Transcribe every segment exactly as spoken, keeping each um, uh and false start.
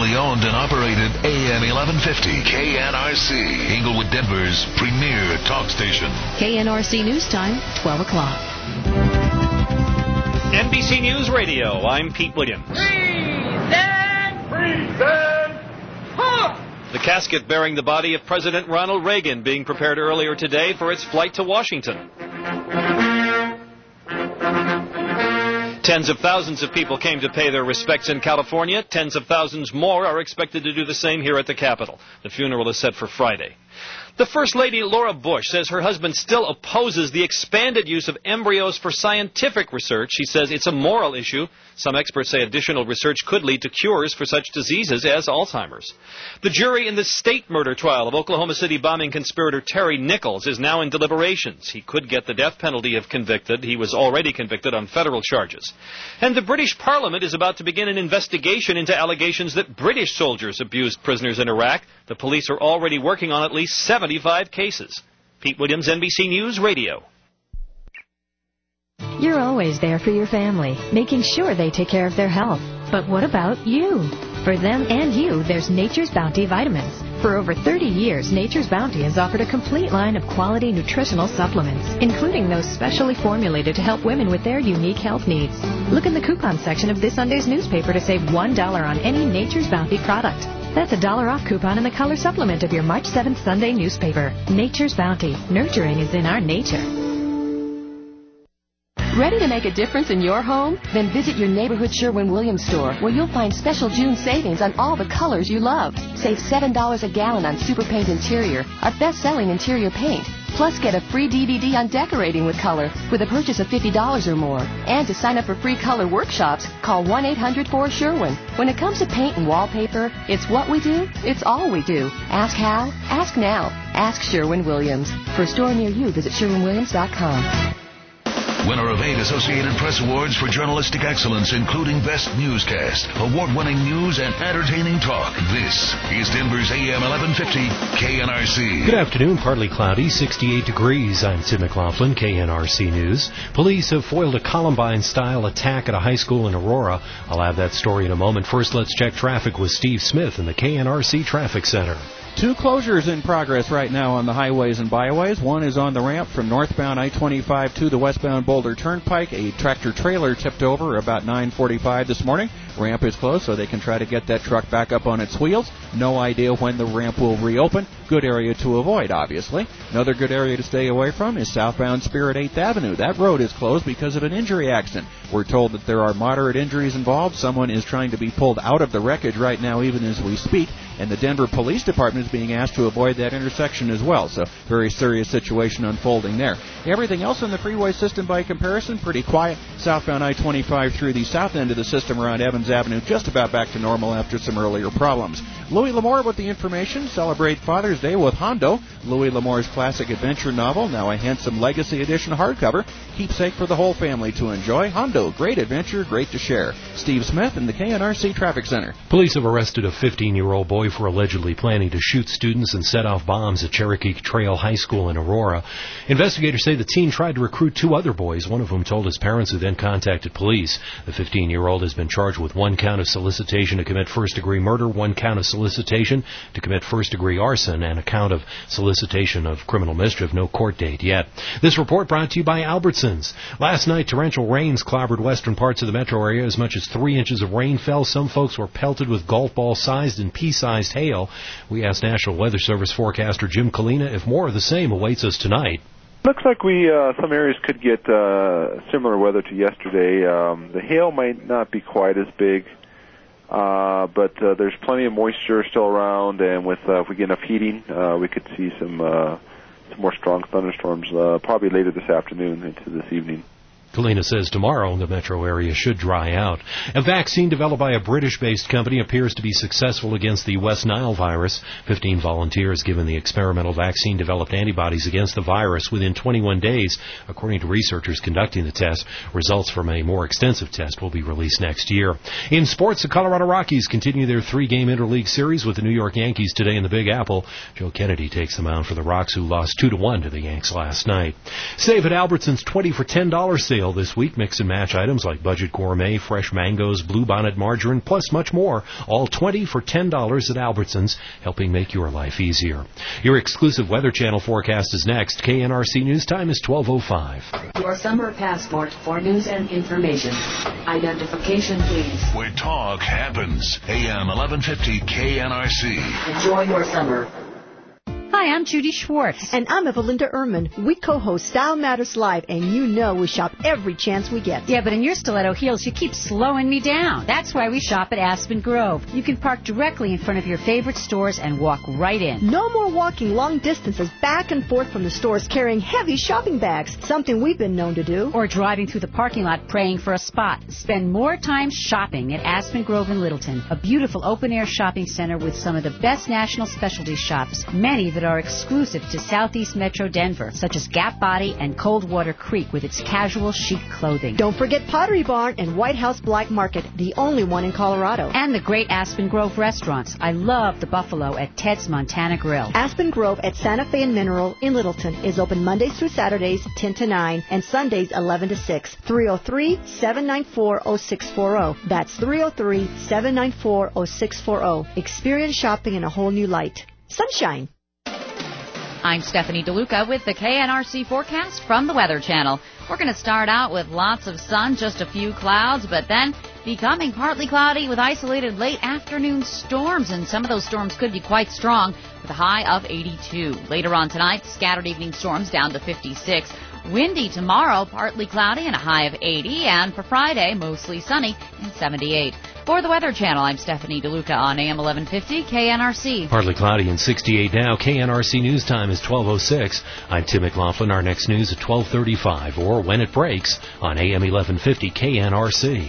Locally owned and operated A M eleven fifty K N R C, Inglewood, Denver's premier talk station. K N R C News Time, twelve o'clock. N B C News Radio, I'm Pete Williams. Present! Present! Huh! The casket bearing the body of President Ronald Reagan being prepared earlier today for its flight to Washington. Tens of thousands of people came to pay their respects in California. Tens of thousands more are expected to do the same here at the Capitol. The funeral is set for Friday. The First Lady, Laura Bush, says her husband still opposes the expanded use of embryos for scientific research. She says it's a moral issue. Some experts say additional research could lead to cures for such diseases as Alzheimer's. The jury in the state murder trial of Oklahoma City bombing conspirator Terry Nichols is now in deliberations. He could get the death penalty if convicted. He was already convicted on federal charges. And the British Parliament is about to begin an investigation into allegations that British soldiers abused prisoners in Iraq. The police are already working on at least seventy-five cases. Pete Williams, N B C News Radio. You're always there for your family, making sure they take care of their health. But what about you? For them and you, there's Nature's Bounty Vitamins. For over thirty years, Nature's Bounty has offered a complete line of quality nutritional supplements, including those specially formulated to help women with their unique health needs. Look in the coupon section of this Sunday's newspaper to save one dollar on any Nature's Bounty product. That's a dollar off coupon in the color supplement of your March seventh Sunday newspaper. Nature's Bounty. Nurturing is in our nature. Ready to make a difference in your home? Then visit your neighborhood Sherwin-Williams store, where you'll find special June savings on all the colors you love. Save seven dollars a gallon on Super Paint Interior, our best-selling interior paint. Plus, get a free D V D on decorating with color with a purchase of fifty dollars or more. And to sign up for free color workshops, call one eight hundred four Sherwin. When it comes to paint and wallpaper, it's what we do, it's all we do. Ask how? Ask now. Ask Sherwin-Williams. For a store near you, visit Sherwin Williams dot com. Winner of eight Associated Press Awards for journalistic excellence, including Best Newscast, award-winning news, and entertaining talk. This is Denver's A M eleven fifty K N R C. Good afternoon. Partly cloudy, sixty-eight degrees. I'm Tim McLaughlin, K N R C News. Police have foiled a Columbine-style attack at a high school in Aurora. I'll have that story in a moment. First, let's check traffic with Steve Smith in the K N R C Traffic Center. Two closures in progress right now on the highways and byways. One is on the ramp from northbound I twenty-five to the westbound Boulder Turnpike. A tractor-trailer tipped over about nine forty-five this morning. Ramp is closed, so they can try to get that truck back up on its wheels. No idea when the ramp will reopen. Good area to avoid, obviously. Another good area to stay away from is southbound Spirit eighth Avenue. That road is closed because of an injury accident. We're told that there are moderate injuries involved. Someone is trying to be pulled out of the wreckage right now, even as we speak. And the Denver Police Department is being asked to avoid that intersection as well. So very serious situation unfolding there. Everything else in the freeway system by comparison, pretty quiet. Southbound I twenty-five through the south end of the system around Evans Avenue, just about back to normal after some earlier problems. Louis L'Amour with the information. Celebrate Father's Day with Hondo. Louis L'Amour's classic adventure novel, now a handsome Legacy Edition hardcover. Keepsake for the whole family to enjoy. Hondo, great adventure, great to share. Steve Smith in the K N R C Traffic Center. Police have arrested a fifteen-year-old boy for allegedly planning to shoot students and set off bombs at Cherokee Trail High School in Aurora. Investigators say the teen tried to recruit two other boys, one of whom told his parents, who then contacted police. The fifteen-year-old has been charged with one count of solicitation to commit first-degree murder, one count of solicitation to commit first-degree arson, and a count of solicitation of criminal mischief. No court date yet. This report brought to you by Albertsons. Last night, torrential rains clobbered western parts of the metro area. As much as three inches of rain fell. Some folks were pelted with golf ball-sized and pea-sized hail. We asked National Weather Service forecaster Jim Kalina if more of the same awaits us tonight. Looks like we uh, some areas could get uh, similar weather to yesterday. Um, the hail might not be quite as big, uh, but uh, there's plenty of moisture still around, and with uh, if we get enough heating, uh, we could see some uh, some more strong thunderstorms uh, probably later this afternoon into this evening. Kalina says tomorrow the metro area should dry out. A vaccine developed by a British-based company appears to be successful against the West Nile virus. Fifteen volunteers given the experimental vaccine developed antibodies against the virus within twenty-one days, according to researchers conducting the test. Results from a more extensive test will be released next year. In sports, the Colorado Rockies continue their three-game interleague series with the New York Yankees today in the Big Apple. Joe Kennedy takes the mound for the Rocks, who lost two to one to the Yanks last night. Save at Albertsons twenty for ten dollar sale sale this week. Mix and match items like Budget Gourmet, fresh mangoes, Bluebonnet margarine, plus much more. All twenty for ten dollars at Albertsons, helping make your life easier. Your exclusive Weather Channel forecast is next. K N R C News Time is twelve oh five. Your summer passport for news and information. Identification, please. Where talk happens. A M eleven fifty K N R C. Enjoy your summer. Hi, I'm Judy Schwartz. And I'm Evalinda Ehrman. We co-host Style Matters Live, and you know we shop every chance we get. Yeah, but in your stiletto heels, you keep slowing me down. That's why we shop at Aspen Grove. You can park directly in front of your favorite stores and walk right in. No more walking long distances back and forth from the stores carrying heavy shopping bags, something we've been known to do. Or driving through the parking lot praying for a spot. Spend more time shopping at Aspen Grove in Littleton, a beautiful open-air shopping center with some of the best national specialty shops, many that are exclusive to Southeast Metro Denver, such as Gap Body and Coldwater Creek with its casual chic clothing. Don't forget Pottery Barn and White House Black Market, the only one in Colorado. And the great Aspen Grove restaurants. I love the Buffalo at Ted's Montana Grill. Aspen Grove at Santa Fe and Mineral in Littleton is open Mondays through Saturdays, ten to nine, and Sundays, eleven to six. three oh three, seven nine four, oh six four oh. That's three oh three, seven nine four, oh six four oh. Experience shopping in a whole new light. Sunshine. I'm Stephanie DeLuca with the K N R C forecast from the Weather Channel. We're going to start out with lots of sun, just a few clouds, but then becoming partly cloudy with isolated late afternoon storms, and some of those storms could be quite strong with a high of eighty-two. Later on tonight, scattered evening storms down to fifty-six. Windy tomorrow, partly cloudy and a high of eighty, and for Friday, mostly sunny and seventy-eight. For the Weather Channel, I'm Stephanie DeLuca on A M eleven fifty K N R C. Partly cloudy and sixty-eight now. K N R C News Time is twelve oh six. I'm Tim McLaughlin. Our next news at twelve thirty-five, or when it breaks on A M eleven fifty K N R C.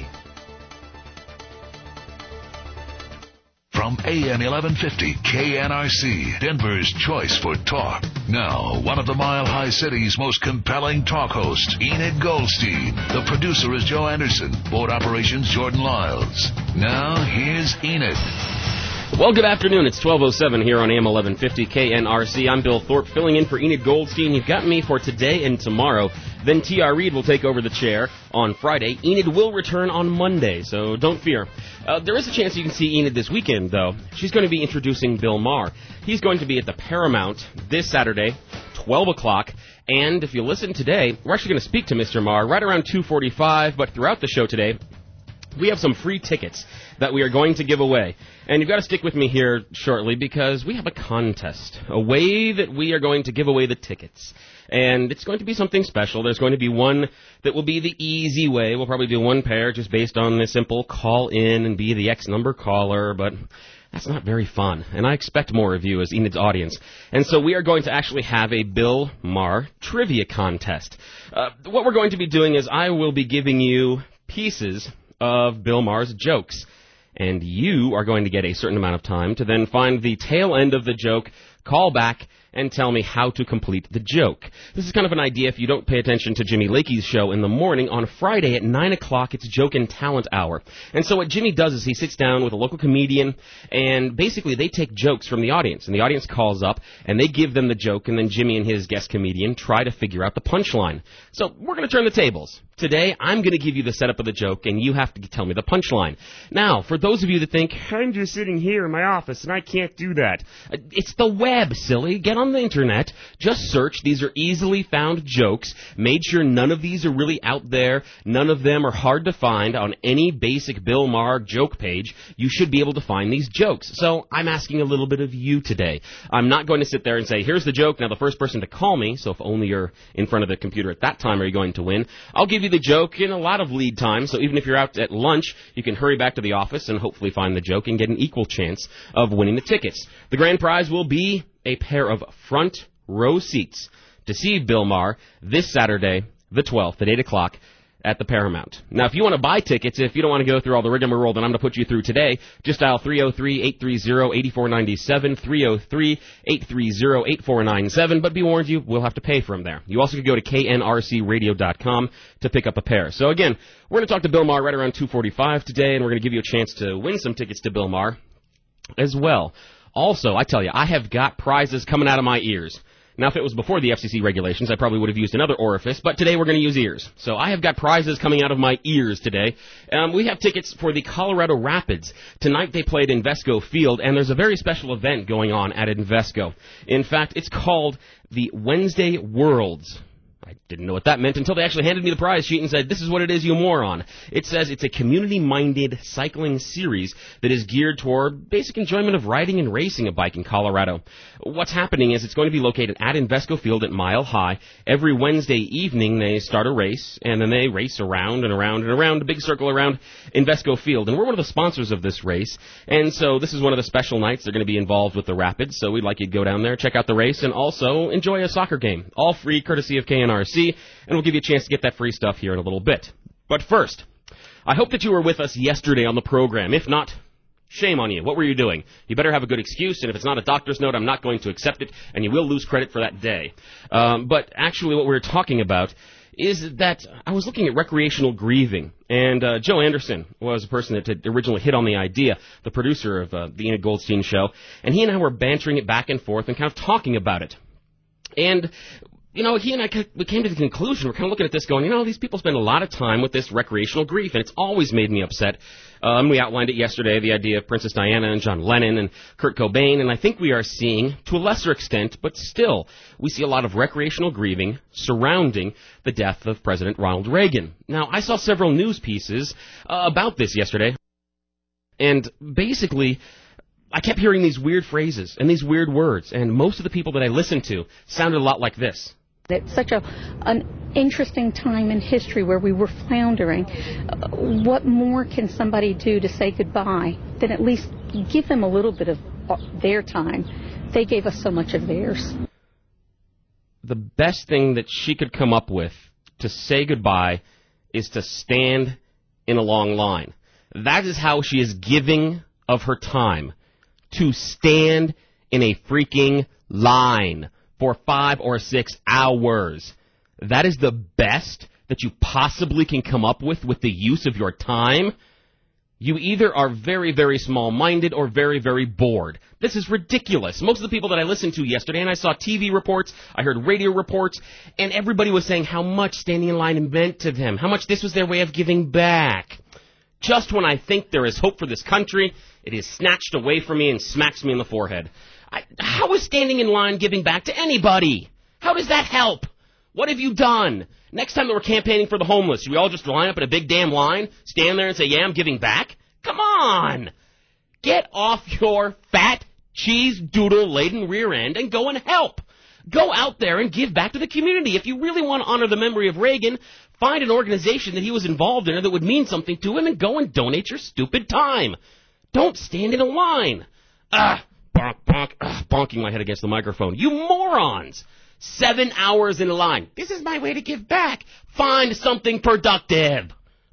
From A M eleven fifty K N R C, Denver's choice for talk. Now, one of the Mile High City's most compelling talk hosts, Enid Goldstein. The producer is Joe Anderson. Board operations, Jordan Lyles. Now, here's Enid. Well, good afternoon. It's twelve oh seven here on A M eleven fifty K N R C. I'm Bill Thorpe, filling in for Enid Goldstein. You've got me for today and tomorrow. Then T R. Reed will take over the chair on Friday. Enid will return on Monday, so don't fear. Uh, there is a chance you can see Enid this weekend, though. She's going to be introducing Bill Maher. He's going to be at the Paramount this Saturday, twelve o'clock. And if you listen today, we're actually going to speak to Mister Maher right around two forty-five, but throughout the show today, we have some free tickets that we are going to give away. And you've got to stick with me here shortly because we have a contest, a way that we are going to give away the tickets. And it's going to be something special. There's going to be one that will be the easy way. We'll probably do one pair just based on the simple call in and be the X number caller, but that's not very fun. And I expect more of you as Enid's audience. And so we are going to actually have a Bill Maher trivia contest. Uh, what we're going to be doing is I will be giving you pieces of Bill Maher's jokes. And you are going to get a certain amount of time to then find the tail end of the joke, call back, and tell me how to complete the joke. This is kind of an idea if you don't pay attention to Jimmy Lakey's show in the morning. On Friday at nine o'clock, it's Joke and Talent Hour. And so what Jimmy does is he sits down with a local comedian, and basically they take jokes from the audience. And the audience calls up, and they give them the joke, and then Jimmy and his guest comedian try to figure out the punchline. So we're going to turn the tables. Today, I'm going to give you the setup of the joke, and you have to tell me the punchline. Now, for those of you that think, I'm just sitting here in my office, and I can't do that. It's the web, silly. Get on the internet. Just search. These are easily found jokes. Made sure none of these are really out there. None of them are hard to find on any basic Bill Maher joke page. You should be able to find these jokes. So I'm asking a little bit of you today. I'm not going to sit there and say, here's the joke. Now, the first person to call me, so if only you're in front of the computer at that time are you going to win, I'll give you the joke in a lot of lead time, so even if you're out at lunch, you can hurry back to the office and hopefully find the joke and get an equal chance of winning the tickets. The grand prize will be a pair of front row seats to see Bill Maher this Saturday, the twelfth, at eight o'clock at the Paramount. Now, if you want to buy tickets, if you don't want to go through all the rigmarole that I'm going to put you through today, just dial three oh three, eight three oh, eight four nine seven, three oh three, eight three oh, eight four nine seven, but be warned, you will have to pay from there. You also could go to K N R C radio dot com to pick up a pair. So again, we're going to talk to Bill Maher right around two forty-five today, and we're going to give you a chance to win some tickets to Bill Maher as well. Also, I tell you, I have got prizes coming out of my ears. Now, if it was before the F C C regulations, I probably would have used another orifice, but today we're going to use ears. So I have got prizes coming out of my ears today. Um, we have tickets for the Colorado Rapids. Tonight they played Invesco Field, and there's a very special event going on at Invesco. In fact, it's called the Wednesday Worlds. I didn't know what that meant until they actually handed me the prize sheet and said, this is what it is, you moron. It says it's a community-minded cycling series that is geared toward basic enjoyment of riding and racing a bike in Colorado. What's happening is it's going to be located at Invesco Field at Mile High. Every Wednesday evening they start a race, and then they race around and around and around, a big circle around Invesco Field. And we're one of the sponsors of this race, and so this is one of the special nights. They're going to be involved with the Rapids, so we'd like you to go down there, check out the race, and also enjoy a soccer game. All free, courtesy of K N R C, and we'll give you a chance to get that free stuff here in a little bit. But first, I hope that you were with us yesterday on the program. If not, shame on you. What were you doing? You better have a good excuse, and if it's not a doctor's note, I'm not going to accept it, and you will lose credit for that day. Um, but actually what we were talking about is that I was looking at recreational grieving, and uh, Joe Anderson was a person that had originally hit on the idea, the producer of uh, the Enid Goldstein Show, and he and I were bantering it back and forth and kind of talking about it. And you know, he and I we came to the conclusion, we're kind of looking at this going, you know, these people spend a lot of time with this recreational grief, and it's always made me upset. Um, we outlined it yesterday, the idea of Princess Diana and John Lennon and Kurt Cobain, and I think we are seeing, to a lesser extent, but still, we see a lot of recreational grieving surrounding the death of President Ronald Reagan. Now, I saw several news pieces uh, about this yesterday, and basically, I kept hearing these weird phrases and these weird words, and most of the people that I listened to sounded a lot like this. It's such a an interesting time in history where we were floundering. Uh, what more can somebody do to say goodbye than at least give them a little bit of their time? They gave us so much of theirs. The best thing that she could come up with to say goodbye is to stand in a long line. That is how she is giving of her time. To stand in a freaking line for five or six hours. That is the best that you possibly can come up with with the use of your time? You either are very, very small-minded or very, very bored. This is ridiculous. Most of the people that I listened to yesterday, and I saw T V reports, I heard radio reports, and everybody was saying how much standing in line meant to them, how much this was their way of giving back. Just when I think there is hope for this country, it is snatched away from me and smacks me in the forehead. I, how is standing in line giving back to anybody? How does that help? What have you done? Next time that we're campaigning for the homeless, should we all just line up in a big damn line, stand there and say, yeah, I'm giving back? Come on! Get off your fat, cheese-doodle-laden rear end and go and help. Go out there and give back to the community. If you really want to honor the memory of Reagan, find an organization that he was involved in that would mean something to him and go and donate your stupid time. Don't stand in a line. Ah, bonk, bonk, ah, bonking my head against the microphone. You morons! Seven hours in a line. This is my way to give back. Find something productive.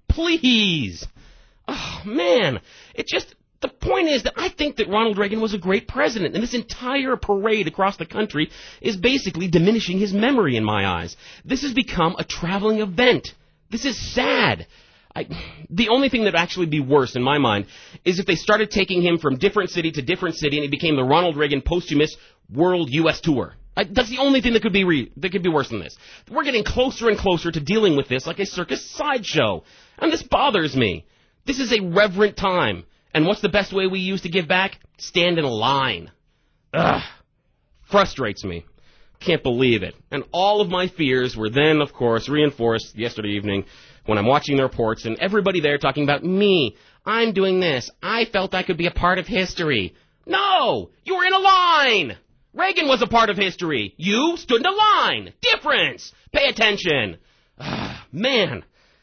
Please. Oh, man. It just, the point is that I think that Ronald Reagan was a great president, and this entire parade across the country is basically diminishing his memory in my eyes. This has become a traveling event. This is sad. I, the only thing that would actually be worse in my mind is if they started taking him from different city to different city and he became the Ronald Reagan posthumous World U S Tour. I, that's the only thing that could be re, that could be worse than this. We're getting closer and closer to dealing with this like a circus sideshow, and this bothers me. This is a reverent time, and what's the best way we use to give back? Stand in a line. Ugh, frustrates me. Can't believe it. And all of my fears were then, of course, reinforced yesterday evening when I'm watching the reports and everybody there talking about me. I'm doing this. I felt I could be a part of history. No! You were in a line! Reagan was a part of history. You stood in a line. Difference. Pay attention. Ah, man.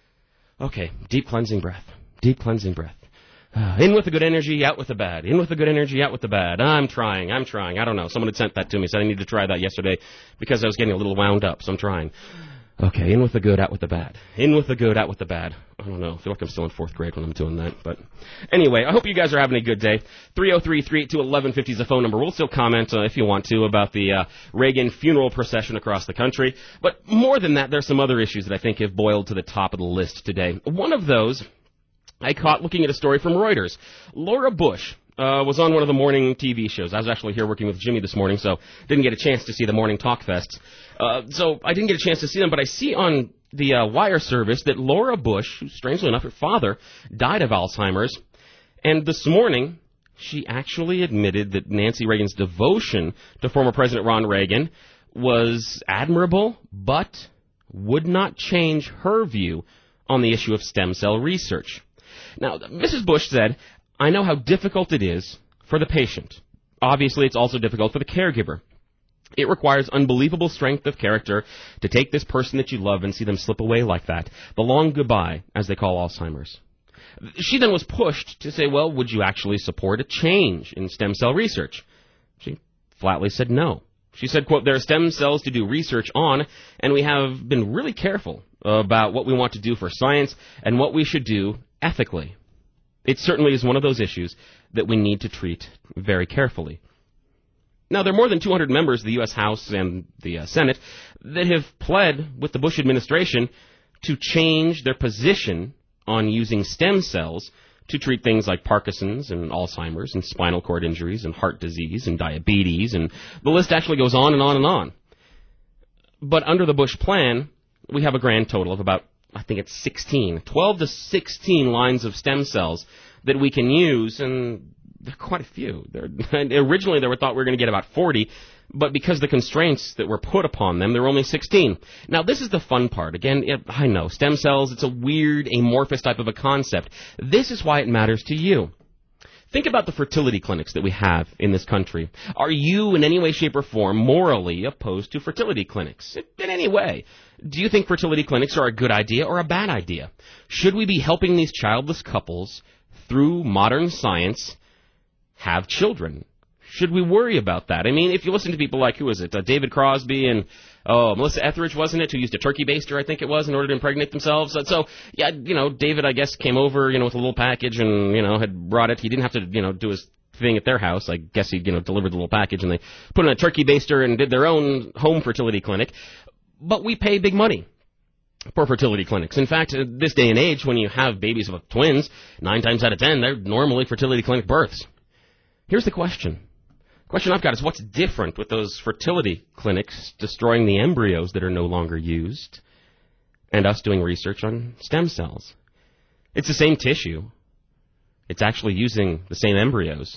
Okay, deep cleansing breath. Deep cleansing breath. Uh, in with the good energy, out with the bad. In with the good energy, out with the bad. I'm trying. I'm trying. I don't know. Someone had sent that to me, said I needed to try that yesterday because I was getting a little wound up, so I'm trying. Okay, in with the good, out with the bad. In with the good, out with the bad. I don't know. I feel like I'm still in fourth grade when I'm doing that. But anyway, I hope you guys are having a good day. three oh three, three eight two, eleven fifty is the phone number. We'll still comment uh, if you want to about the uh, Reagan funeral procession across the country. But more than that, there's some other issues that I think have boiled to the top of the list today. One of those I caught looking at a story from Reuters. Laura Bush uh, was on one of the morning T V shows. I was actually here working with Jimmy this morning, so didn't get a chance to see the morning talk fests. Uh, so I didn't get a chance to see them, but I see on the uh, wire service that Laura Bush, who, strangely enough, her father, died of Alzheimer's. And this morning, she actually admitted that Nancy Reagan's devotion to former President Ronald Reagan was admirable, but would not change her view on the issue of stem cell research. Now, Missus Bush said, "I know how difficult it is for the patient. Obviously, it's also difficult for the caregiver. It requires unbelievable strength of character to take this person that you love and see them slip away like that. The long goodbye, as they call Alzheimer's." She then was pushed to say, well, would you actually support a change in stem cell research? She flatly said no. She said, quote, "There are stem cells to do research on, and we have been really careful about what we want to do for science and what we should do ethically. It certainly is one of those issues that we need to treat very carefully." Now, there are more than two hundred members of the U S House and the uh, Senate that have pled with the Bush administration to change their position on using stem cells to treat things like Parkinson's and Alzheimer's and spinal cord injuries and heart disease and diabetes, and the list actually goes on and on and on. But under the Bush plan, we have a grand total of about, I think it's sixteen, twelve to sixteen lines of stem cells that we can use, and there are quite a few. They're, originally, they were thought we were going to get about forty, but because of the constraints that were put upon them, there were only sixteen. Now, this is the fun part. Again, it, I know, stem cells, it's a weird, amorphous type of a concept. This is why it matters to you. Think about the fertility clinics that we have in this country. Are you, in any way, shape, or form, morally opposed to fertility clinics? In any way. Do you think fertility clinics are a good idea or a bad idea? Should we be helping these childless couples, through modern science, have children? Should we worry about that? I mean, if you listen to people like, who is it, uh, David Crosby and, oh, Melissa Etheridge, wasn't it, who used a turkey baster, I think it was, in order to impregnate themselves. So, so, yeah, you know, David, I guess, came over, you know, with a little package and, you know, had brought it. He didn't have to, you know, do his thing at their house. I guess he, you know, delivered the little package, and they put in a turkey baster and did their own home fertility clinic. But we pay big money for fertility clinics. In fact, uh, this day and age, when you have babies with twins, nine times out of ten, they're normally fertility clinic births. Here's the question. The question I've got is, what's different with those fertility clinics destroying the embryos that are no longer used and us doing research on stem cells? It's the same tissue. It's actually using the same embryos.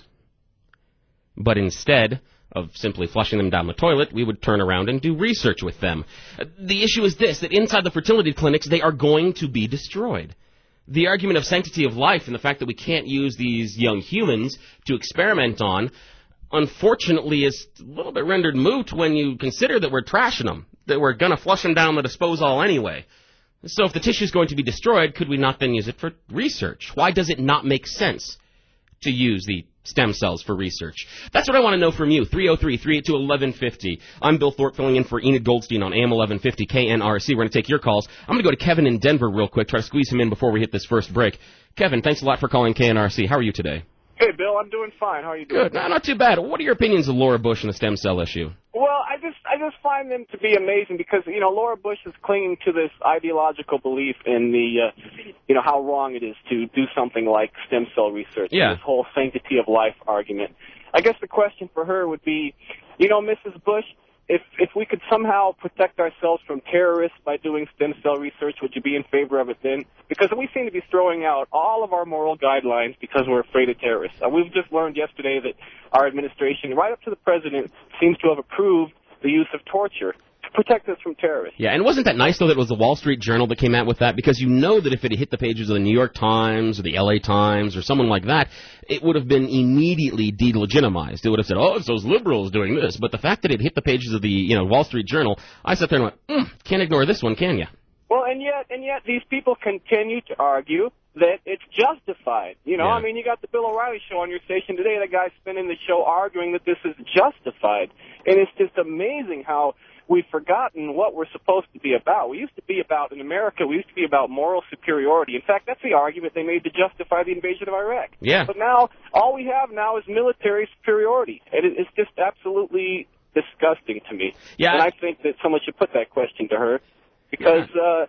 But instead of simply flushing them down the toilet, we would turn around and do research with them. The issue is this, that inside the fertility clinics, they are going to be destroyed. The argument of sanctity of life and the fact that we can't use these young humans to experiment on, unfortunately, is a little bit rendered moot when you consider that we're trashing them, that we're going to flush them down the disposal anyway. So if the tissue is going to be destroyed, could we not then use it for research? Why does it not make sense to use the stem cells for research? That's what I want to know from you. three oh three, three eight two, eleven fifty. I'm Bill Thorpe, filling in for Enid Goldstein on A M eleven fifty K N R C. We're going to take your calls. I'm going to go to Kevin in Denver real quick, try to squeeze him in before we hit this first break. Kevin, thanks a lot for calling K N R C. How are you today? Hey, Bill, I'm doing fine. How are you doing? Good. No, not too bad. What are your opinions of Laura Bush and the stem cell issue? Well, I just I just find them to be amazing because, you know, Laura Bush is clinging to this ideological belief in the, uh, you know, how wrong it is to do something like stem cell research. Yeah. This whole sanctity of life argument. I guess the question for her would be, you know, Missus Bush, if if we could somehow protect ourselves from terrorists by doing stem cell research, would you be in favor of it then? Because we seem to be throwing out all of our moral guidelines because we're afraid of terrorists. Uh, we've just learned yesterday that our administration, right up to the president, seems to have approved the use of torture to protect us from terrorists. Yeah, and wasn't that nice, though, that it was the Wall Street Journal that came out with that? Because you know that if it had hit the pages of the New York Times or the L A Times or someone like that, it would have been immediately delegitimized. It would have said, oh, it's those liberals doing this. But the fact that it hit the pages of the, you know, Wall Street Journal, I sat there and went, mm, can't ignore this one, can you? Well, and yet, and yet these people continue to argue that it's justified. You know, Yeah. I mean, you got the Bill O'Reilly show on your station today. The guy's spending the show arguing that this is justified. And it's just amazing how we've forgotten what we're supposed to be about. We used to be about, in America, we used to be about moral superiority. In fact, that's the argument they made to justify the invasion of Iraq. Yeah. But now, all we have now is military superiority. And it, it's just absolutely disgusting to me. Yeah. And I think that someone should put that question to her. Because, uh,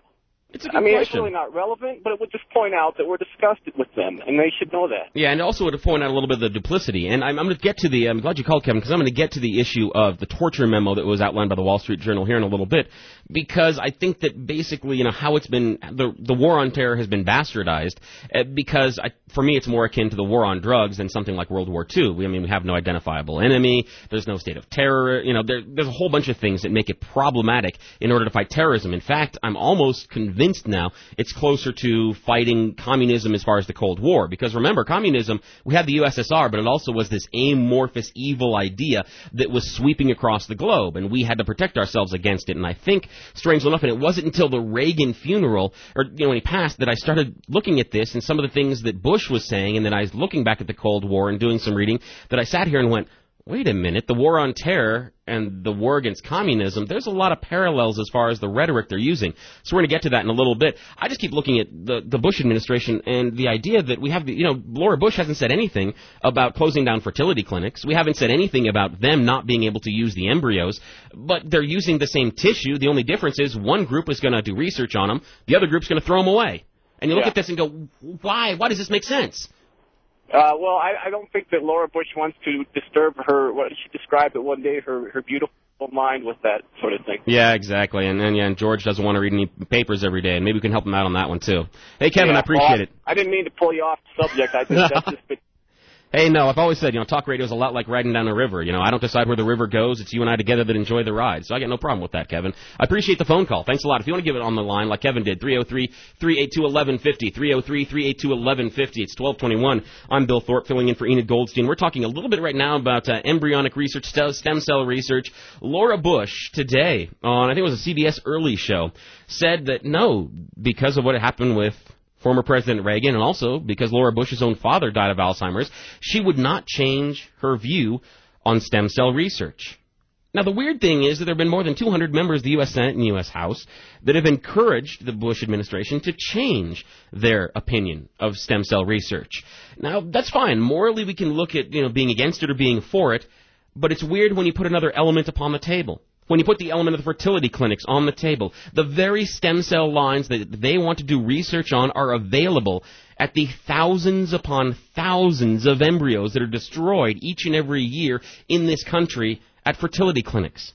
It's a good I mean, question. It's really not relevant, but it would just point out that we're disgusted with them, and they should know that. Yeah, and also would point out a little bit of the duplicity. And I'm, I'm going to get to the, I'm glad you called, Kevin, because I'm going to get to the issue of the torture memo that was outlined by the Wall Street Journal here in a little bit, because I think that basically, you know, how it's been, the the war on terror has been bastardized, uh, because I, for me it's more akin to the war on drugs than something like World War Two. We, I mean, we have no identifiable enemy, there's no state of terror, you know, there, there's a whole bunch of things that make it problematic in order to fight terrorism. In fact, I'm almost convinced now it's closer to fighting communism as far as the Cold War, because remember, communism, we had the U S S R, but it also was this amorphous evil idea that was sweeping across the globe, and we had to protect ourselves against it. And I think, strangely enough, and it wasn't until the Reagan funeral, or, you know, when he passed, that I started looking at this and some of the things that Bush was saying, and then I was looking back at the Cold War and doing some reading, that I sat here and went, wait a minute, the war on terror and the war against communism, there's a lot of parallels as far as the rhetoric they're using. So we're going to get to that in a little bit. I just keep looking at the, the Bush administration and the idea that we have, the, you know, Laura Bush hasn't said anything about closing down fertility clinics. We haven't said anything about them not being able to use the embryos, but they're using the same tissue. The only difference is one group is going to do research on them, the other group's going to throw them away. And you look Yeah. at this and go, why? Why does this make sense? Uh, well, I, I don't think that Laura Bush wants to disturb her, what she described it one day, her, her beautiful mind with that sort of thing. Yeah, exactly. And, and yeah, and George doesn't want to read any papers every day, and maybe we can help him out on that one, too. Hey, Kevin, yeah, I appreciate well, it. I didn't mean to pull you off the subject. I just, that's just been... Hey, no, I've always said, you know, talk radio is a lot like riding down a river. You know, I don't decide where the river goes. It's you and I together that enjoy the ride. So I got no problem with that, Kevin. I appreciate the phone call. Thanks a lot. If you want to give it on the line like Kevin did, three oh three, three eight two, one one five oh, three oh three, three eight two, one one five oh. It's twelve twenty-one. I'm Bill Thorpe, filling in for Enid Goldstein. We're talking a little bit right now about uh, embryonic research, stem cell research. Laura Bush today on, I think it was a C B S Early show, said that no, because of what happened with former President Reagan, and also because Laura Bush's own father died of Alzheimer's, she would not change her view on stem cell research. Now, the weird thing is that there have been more than two hundred members of the U S Senate and U S House that have encouraged the Bush administration to change their opinion of stem cell research. Now, that's fine. Morally, we can look at, you know, being against it or being for it, but it's weird when you put another element upon the table. When you put the element of the fertility clinics on the table, the very stem cell lines that they want to do research on are available at the thousands upon thousands of embryos that are destroyed each and every year in this country at fertility clinics.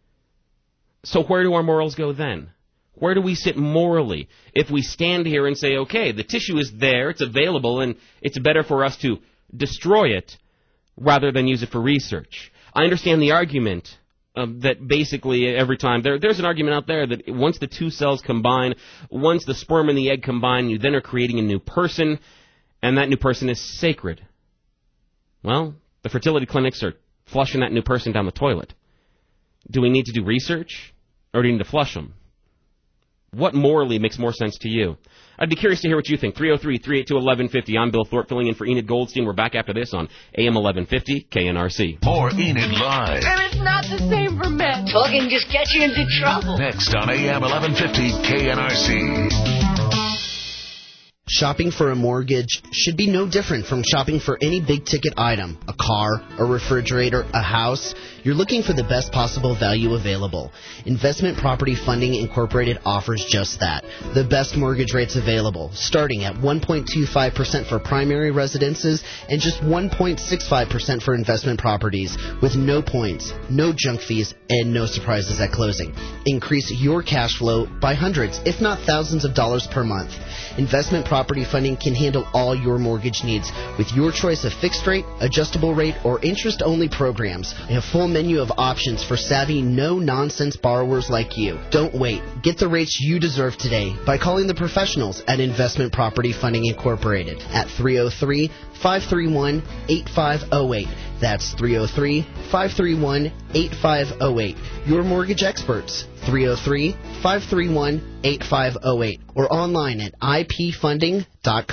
So where do our morals go then? Where do we sit morally if we stand here and say, okay, the tissue is there, it's available, and it's better for us to destroy it rather than use it for research? I understand the argument Um, that basically every time, there, there's an argument out there that once the two cells combine, once the sperm and the egg combine, you then are creating a new person, and that new person is sacred. Well, the fertility clinics are flushing that new person down the toilet. Do we need to do research, or do we need to flush them? What morally makes more sense to you? I'd be curious to hear what you think. three oh three, three eight two, one one five oh. I'm Bill Thorpe, filling in for Enid Goldstein. We're back after this on A M eleven fifty K N R C. More Enid Live. And it's not the same for men. Talking just gets you into trouble. Next on A M eleven fifty K N R C. Shopping for a mortgage should be no different from shopping for any big-ticket item, a car, a refrigerator, a house. You're looking for the best possible value available. Investment Property Funding Incorporated offers just that. The best mortgage rates available, starting at one point two five percent for primary residences and just one point six five percent for investment properties, with no points, no junk fees, and no surprises at closing. Increase your cash flow by hundreds, if not thousands of dollars per month. Investment Property Funding can handle all your mortgage needs with your choice of fixed rate, adjustable rate, or interest-only programs. They have a full menu of options for savvy, no-nonsense borrowers like you. Don't wait. Get the rates you deserve today by calling the professionals at Investment Property Funding Incorporated at three oh three, five three one, eight five oh eight. That's three oh three, five three one, eight five oh eight. Your mortgage experts, three oh three, five three one, eight five oh eight, or online at I P funding dot com.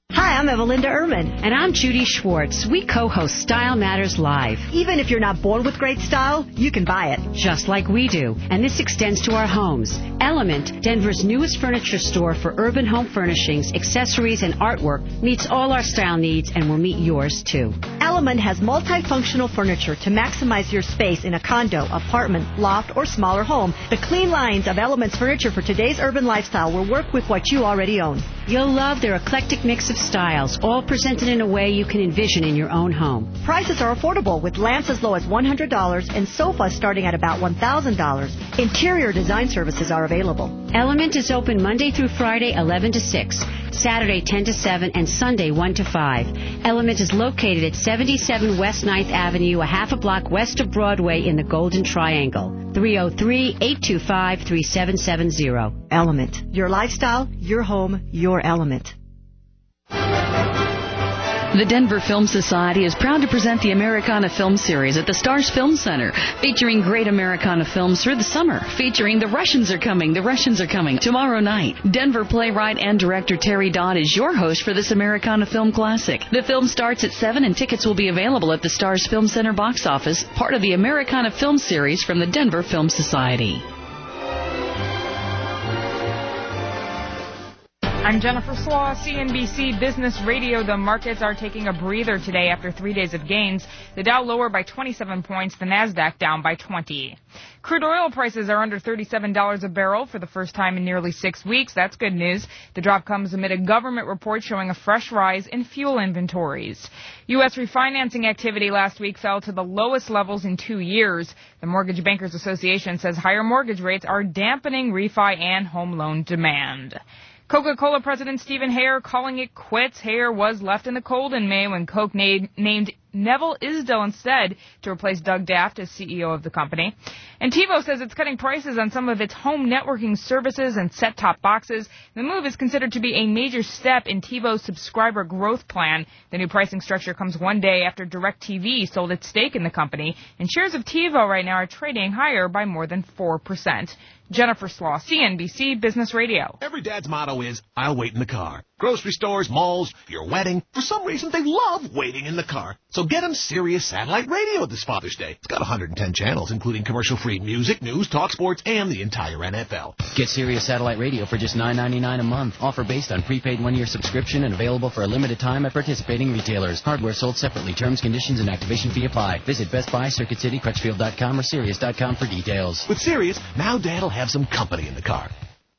Hi, I'm Evelinda Ehrman. And I'm Judy Schwartz. We co-host Style Matters Live. Even if you're not born with great style, you can buy it. Just like we do. And this extends to our homes. Element, Denver's newest furniture store for urban home furnishings, accessories, and artwork, meets all our style needs and will meet yours, too. Element has multifunctional furniture to maximize your space in a condo, apartment, loft, or smaller home. The clean lines of Element's furniture for today's urban lifestyle will work with what you already own. You'll love their eclectic mix of styles, all presented in a way you can envision in your own home. Prices are affordable, with lamps as low as one hundred dollars and sofas starting at about one thousand dollars. Interior design services are available. Element is open Monday through Friday, eleven to six, Saturday, ten to seven, and Sunday, one to five. Element is located at seventy-seven West ninth Avenue, a half a block west of Broadway in the Golden Triangle. three oh three, eight two five, three seven seven zero. Element. Your lifestyle, your home, your element. The Denver Film Society is proud to present the Americana Film Series at the Stars Film Center, featuring great Americana films through the summer, featuring The Russians Are Coming, The Russians Are Coming tomorrow night. Denver playwright and director Terry Dodd is your host for this Americana Film Classic. The film starts at seven and tickets will be available at the Stars Film Center box office, part of the Americana Film Series from the Denver Film Society. I'm Jennifer Slaw, C N B C Business Radio. The markets are taking a breather today after three days of gains. The Dow lower by twenty-seven points, the Nasdaq down by twenty. Crude oil prices are under thirty-seven dollars a barrel for the first time in nearly six weeks. That's good news. The drop comes amid a government report showing a fresh rise in fuel inventories. U S refinancing activity last week fell to the lowest levels in two years. The Mortgage Bankers Association says higher mortgage rates are dampening refi and home loan demand. Coca-Cola President Stephen Hare calling it quits. Hare was left in the cold in May when Coke na- named Neville Isdell instead to replace Doug Daft as C E O of the company. And TiVo says it's cutting prices on some of its home networking services and set-top boxes. The move is considered to be a major step in TiVo's subscriber growth plan. The new pricing structure comes one day after DirecTV sold its stake in the company, and shares of TiVo right now are trading higher by more than four percent. Jennifer Slaw, C N B C Business Radio. Every dad's motto is, I'll wait in the car. Grocery stores, malls, your wedding. For some reason, they love waiting in the car. So get them Sirius Satellite Radio this Father's Day. It's got one hundred ten channels, including commercial-free music, news, talk sports, and the entire N F L. Get Sirius Satellite Radio for just nine ninety-nine a month. Offer based on prepaid one-year subscription and available for a limited time at participating retailers. Hardware sold separately. Terms, conditions, and activation fee apply. Visit Best Buy, Circuit City, Crutchfield dot com, or Sirius dot com for details. With Sirius, now Dad'll have some company in the car.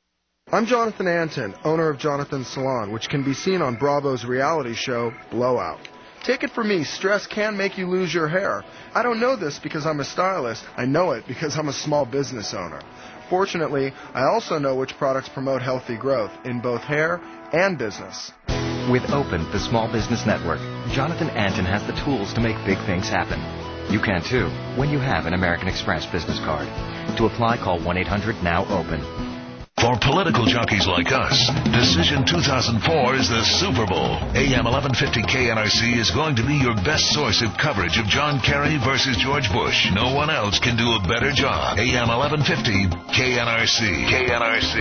I'm Jonathan Anton, owner of Jonathan's Salon, which can be seen on Bravo's reality show, Blowout. Take it from me, stress can make you lose your hair. I don't know this because I'm a stylist. I know it because I'm a small business owner. Fortunately, I also know which products promote healthy growth in both hair and business. With Open, the small business network, Jonathan Anton has the tools to make big things happen. You can too, when you have an American Express business card. To apply, call one eight hundred now open. For political junkies like us, Decision two thousand four is the Super Bowl. A M eleven fifty K N R C is going to be your best source of coverage of John Kerry versus George Bush. No one else can do a better job. A M eleven fifty K N R C. K N R C.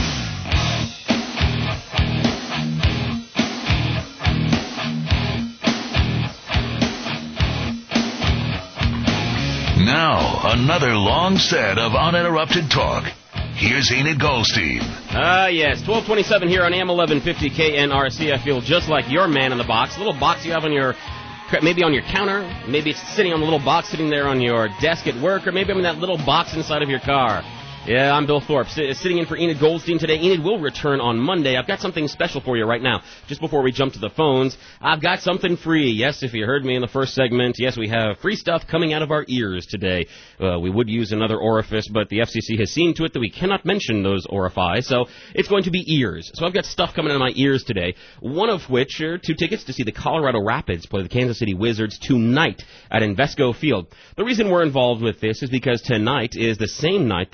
Now, another long set of uninterrupted talk. Here's Enid Goldstein. Ah, uh, yes, twelve twenty-seven here on A M eleven fifty K N R C. I feel just like your man in the box. A little box you have on your, maybe on your counter. Maybe it's sitting on the little box sitting there on your desk at work. Or maybe I'm in that little box inside of your car. Yeah, I'm Bill Thorpe, sitting in for Enid Goldstein today. Enid will return on Monday. I've got something special for you right now. Just before we jump to the phones, I've got something free. Yes, if you heard me in the first segment, yes, we have free stuff coming out of our ears today. Uh, we would use another orifice, but the F C C has seen to it that we cannot mention those orifices, so it's going to be ears. So I've got stuff coming out of my ears today, one of which are two tickets to see the Colorado Rapids play the Kansas City Wizards tonight at Invesco Field. The reason we're involved with this is because tonight is the same night that Wednesday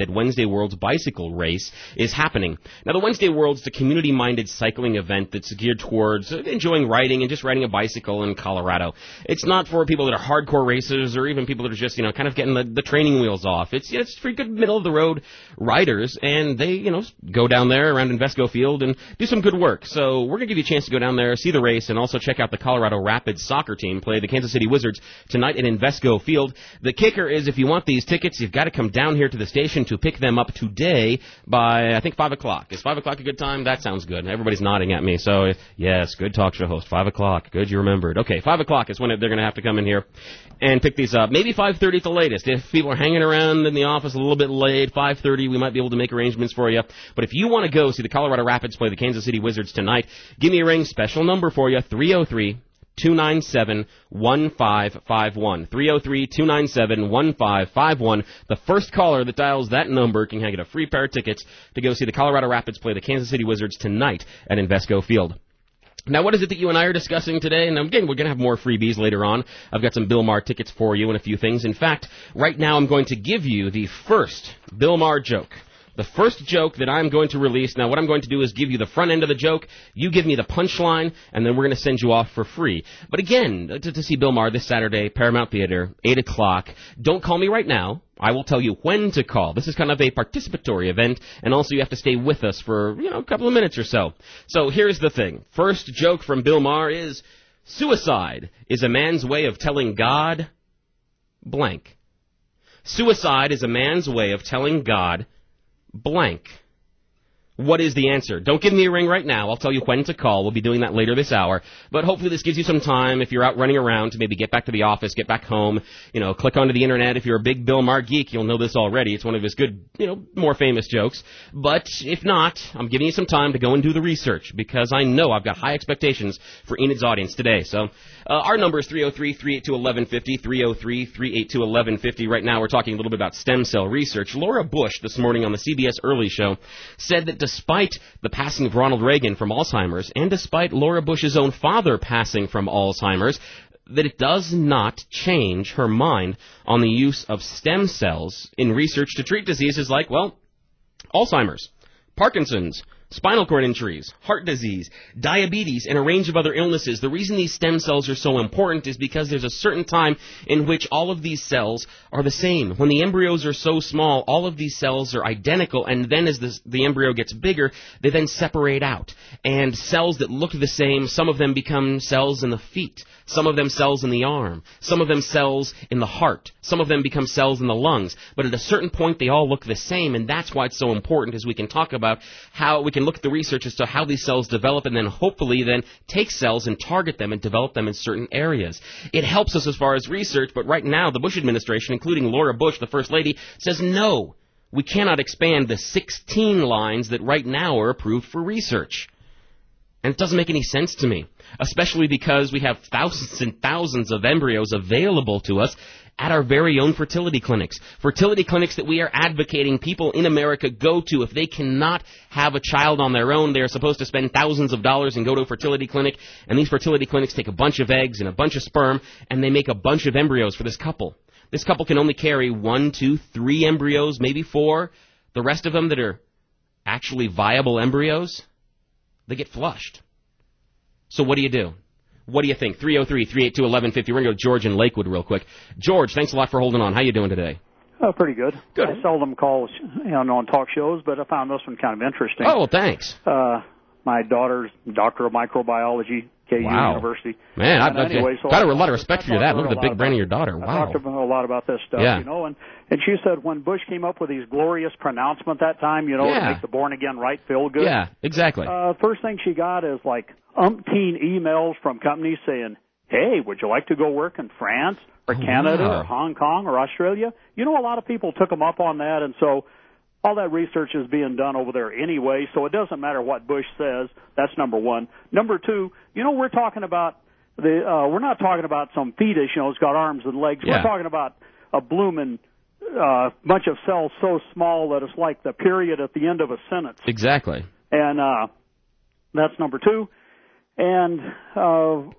Wednesday Worlds bicycle race is happening. Now, the Wednesday Worlds is a community-minded cycling event that's geared towards enjoying riding and just riding a bicycle in Colorado. It's not for people that are hardcore racers or even people that are just, you know, kind of getting the, the training wheels off. It's, you know, it's for good middle-of-the-road riders, and they, you know, go down there around Invesco Field and do some good work. So we're going to give you a chance to go down there, see the race, and also check out the Colorado Rapids soccer team play the Kansas City Wizards tonight at Invesco Field. The kicker is if you want these tickets, you've got to come down here to the station to pick them up today by, I think, five o'clock. Is five o'clock a good time? That sounds good. Everybody's nodding at me. So, yes, good talk show host. five o'clock. Good, you remembered. Okay, five o'clock is when they're going to have to come in here and pick these up. Maybe five thirty at the latest. If people are hanging around in the office a little bit late, five thirty, we might be able to make arrangements for you. But if you want to go see the Colorado Rapids play the Kansas City Wizards tonight, give me a ring. Special number for you, three oh three, two nine seven, one five five one. three oh three, two nine seven, one five five one. The first caller that dials that number can get a free pair of tickets to go see the Colorado Rapids play the Kansas City Wizards tonight at Invesco Field. Now, what is it that you and I are discussing today? And again, we're going to have more freebies later on. I've got some Bill Maher tickets for you and a few things. In fact, right now I'm going to give you the first Bill Maher joke. The first joke that I'm going to release. Now, what I'm going to do is give you the front end of the joke. You give me the punchline, and then we're going to send you off for free. But again, to, to see Bill Maher this Saturday, Paramount Theater, eight o'clock. Don't call me right now. I will tell you when to call. This is kind of a participatory event, and also you have to stay with us for, you know, a couple of minutes or so. So here's the thing. First joke from Bill Maher is, suicide is a man's way of telling God blank. Suicide is a man's way of telling God blank. What is the answer? Don't give me a ring right now. I'll tell you when to call. We'll be doing that later this hour. But hopefully this gives you some time, if you're out running around, to maybe get back to the office, get back home, you know, click onto the internet. If you're a big Bill Maher geek, you'll know this already. It's one of his good, you know, more famous jokes. But if not, I'm giving you some time to go and do the research, because I know I've got high expectations for Enid's audience today. So uh, our number is three oh three, three eight two, eleven fifty, three oh three, three eight two, eleven fifty. Right now we're talking a little bit about stem cell research. Laura Bush this morning on the C B S Early Show said that despite the passing of Ronald Reagan from Alzheimer's, and despite Laura Bush's own father passing from Alzheimer's, that it does not change her mind on the use of stem cells in research to treat diseases like, well, Alzheimer's, Parkinson's, spinal cord injuries, heart disease, diabetes, and a range of other illnesses. The reason these stem cells are so important is because there's a certain time in which all of these cells are the same. When the embryos are so small, all of these cells are identical, and then as the, the embryo gets bigger, they then separate out. And cells that look the same, some of them become cells in the feet, some of them cells in the arm, some of them cells in the heart, some of them become cells in the lungs. But at a certain point, they all look the same, and that's why it's so important, as we can talk about how we can look at the research as to how these cells develop, and then hopefully then take cells and target them and develop them in certain areas. It helps us as far as research, but right now the Bush administration, including Laura Bush, the First Lady, says no, we cannot expand the sixteen lines that right now are approved for research. And it doesn't make any sense to me, especially because we have thousands and thousands of embryos available to us at our very own fertility clinics. Fertility clinics that we are advocating people in America go to. If they cannot have a child on their own, they are supposed to spend thousands of dollars and go to a fertility clinic. And these fertility clinics take a bunch of eggs and a bunch of sperm, and they make a bunch of embryos for this couple. This couple can only carry one, two, three embryos, maybe four. The rest of them that are actually viable embryos, they get flushed. So what do you do? What do you think? three oh three, three eight two, eleven fifty. We're going to go to George in Lakewood real quick. George, thanks a lot for holding on. How you doing today? Oh, pretty good. Good. I seldom call, you know, on talk shows, but I found this one kind of interesting. Oh, well, thanks. Uh, my daughter's doctor of microbiology, K U wow. University. Man, I've anyway, so got a I, lot of respect for you. That look at the big brain of your daughter. Wow. I talked to her a lot about this stuff, yeah. you know, and, and she said when Bush came up with his glorious pronouncement that time, you know, yeah. to make the born again right feel good. Yeah, exactly. Uh, first thing she got is like umpteen emails from companies saying, hey, would you like to go work in France or oh, Canada wow. or Hong Kong or Australia? You know, a lot of people took them up on that, and so all that research is being done over there anyway, so it doesn't matter what Bush says. That's number one. Number two, you know, we're talking about the uh, we're not talking about some fetus, you know, it's got arms and legs. Yeah. We're talking about a blooming uh, bunch of cells so small that it's like the period at the end of a sentence. Exactly. And uh, that's number two. And uh,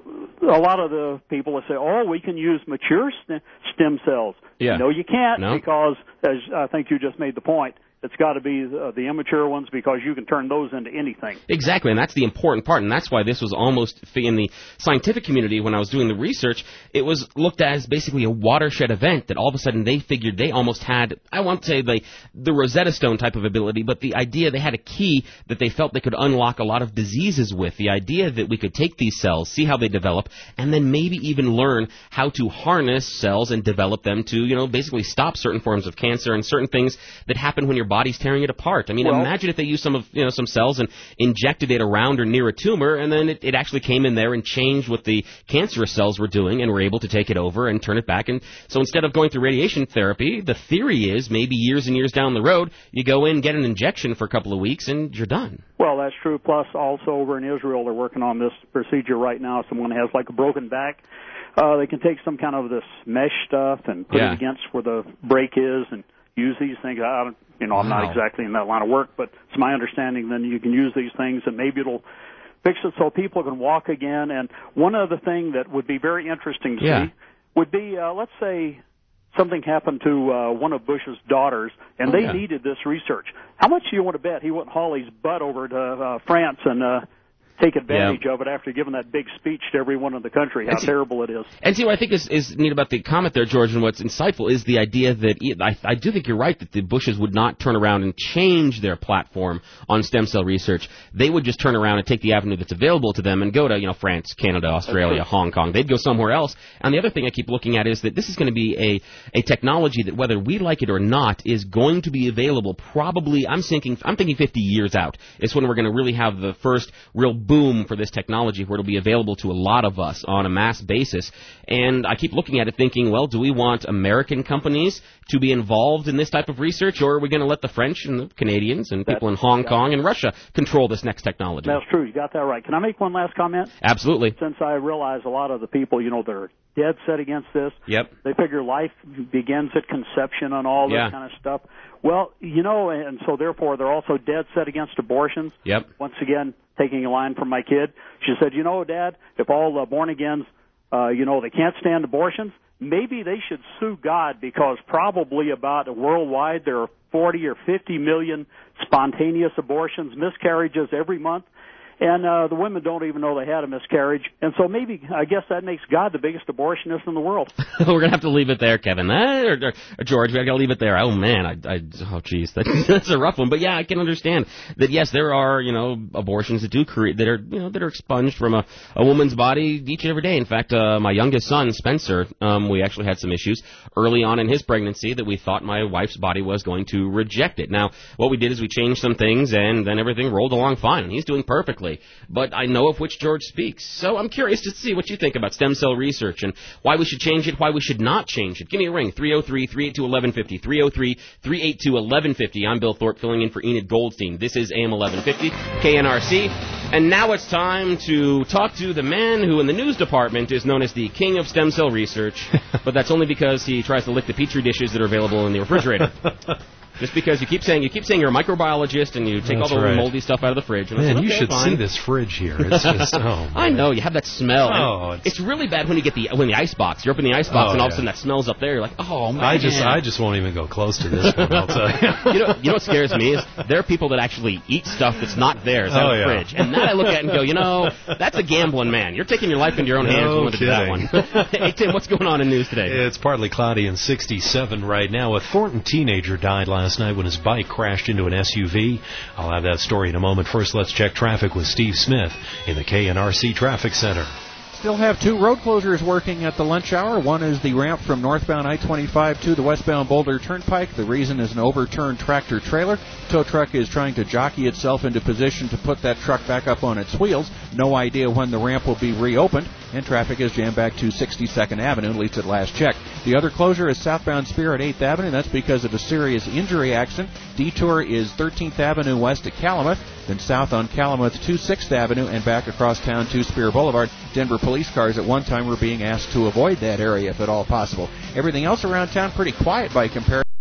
a lot of the people that say, oh, we can use mature st- stem cells. Yeah. No, you can't No. because, as I think you just made the point, it's got to be the, the immature ones because you can turn those into anything. Exactly, and that's the important part, and that's why this was almost, in the scientific community, when I was doing the research, it was looked at as basically a watershed event that all of a sudden they figured they almost had, I won't say the, the Rosetta Stone type of ability, but the idea they had a key that they felt they could unlock a lot of diseases with, the idea that we could take these cells, see how they develop, and then maybe even learn how to harness cells and develop them to, you know, basically stop certain forms of cancer and certain things that happen when your body's tearing it apart. I mean, well, imagine if they used some of, you know, some cells and injected it around or near a tumor, and then it, it actually came in there and changed what the cancerous cells were doing, and were able to take it over and turn it back. And so instead of going through radiation therapy, the theory is maybe years and years down the road, you go in, get an injection for a couple of weeks, and you're done. Well, that's true. Plus, also over in Israel, they're working on this procedure right now. Someone has like a broken back. Uh, they can take some kind of this mesh stuff and put Yeah. it against where the break is and use these things. I don't, you know, I'm Wow. not exactly in that line of work, but it's my understanding then you can use these things and maybe it'll fix it so people can walk again. And one other thing that would be very interesting to Yeah. see would be, uh, let's say, something happened to uh, one of Bush's daughters, and Oh, they yeah. needed this research. How much do you want to bet he wouldn't haul his butt over to uh, France and uh, take advantage Yeah. of it after giving that big speech to everyone in the country, how That's- terrible it is? And see, what I think is, is neat about the comment there, George, and what's insightful is the idea that e- I, I do think you're right that the Bushes would not turn around and change their platform on stem cell research. They would just turn around and take the avenue that's available to them and go to, you know, France, Canada, Australia, Hong Kong. They'd go somewhere else. And the other thing I keep looking at is that this is going to be a, a technology that, whether we like it or not, is going to be available probably, I'm thinking, I'm thinking fifty years out. It's when we're going to really have the first real boom for this technology, where it'll be available to a lot of us on a mass basis. And I keep looking at it thinking, well, do we want American companies to be involved in this type of research, or are we going to let the French and the Canadians and people in Hong Kong and Russia control this next technology? That's true. You got that right. Can I make one last comment? Absolutely. Since I realize a lot of the people, you know, they're dead set against this. Yep. They figure life begins at conception and all that Yeah. kind of stuff. Well, you know, and so therefore they're also dead set against abortions. Yep. Once again, taking a line from my kid, she said, you know, Dad, if all the born-agains, uh, you know, they can't stand abortions, maybe they should sue God, because probably about worldwide there are forty or fifty million spontaneous abortions, miscarriages every month. And uh, the women don't even know they had a miscarriage. And so maybe, I guess that makes God the biggest abortionist in the world. We're going to have to leave it there, Kevin. Eh, or, or, or George, we got to leave it there. Oh, man. I, I, oh, jeez. That, that's a rough one. But, yeah, I can understand that, yes, there are, you know, abortions that do create, that are, you know, that are expunged from a, a woman's body each and every day. In fact, uh, my youngest son, Spencer, um, we actually had some issues early on in his pregnancy that we thought my wife's body was going to reject it. Now, what we did is we changed some things, and then everything rolled along fine. And he's doing perfectly. But I know of which George speaks. So I'm curious to see what you think about stem cell research and why we should change it, why we should not change it. Give me a ring, three oh three, three eight two, eleven fifty, three oh three, three eight two, eleven fifty. I'm Bill Thorpe, filling in for Enid Goldstein. This is A M eleven fifty, K N R C. And now it's time to talk to the man who in the news department is known as the king of stem cell research, but that's only because he tries to lick the Petri dishes that are available in the refrigerator. Just because you keep saying you keep saying you're a microbiologist and you take That's all the right. moldy stuff out of the fridge. And I Man, said, you okay, should fine. see this fridge here. It's just, oh, I know, you have that smell. Oh, And it's, really bad when you get the when the ice box. You're up in the ice box Oh, and all of yeah. a sudden that smells up there. You're like, oh man. I just, I just won't even go close to this one. I'll tell you. you know, you know what scares me is there are people that actually eat stuff that's not theirs out Oh, of the yeah. fridge, and that I look at and go, you know, that's a gambling man. You're taking your life into your own hands. No You want to do that kidding. one. Hey Tim, what's going on in news today? It's partly cloudy and sixty-seven right now. A Thornton teenager died last night when his bike crashed into an S U V. I'll have that story in a moment. First, let's check traffic with Steve Smith in the K N R C Traffic Center. Still have two road closures working at the lunch hour. One is the ramp from northbound I twenty-five to the westbound Boulder Turnpike. The reason is an overturned tractor trailer. Tow truck is trying to jockey itself into position to put that truck back up on its wheels. No idea when the ramp will be reopened, and traffic is jammed back to sixty-second Avenue, at least at last check. The other closure is southbound Spear at eighth Avenue. That's because of a serious injury accident. Detour is thirteenth Avenue west at Calumet, then south on Calumet to sixth Avenue and back across town to Spear Boulevard. Denver police cars at one time were being asked to avoid that area if at all possible. Everything else around town pretty quiet by comparison.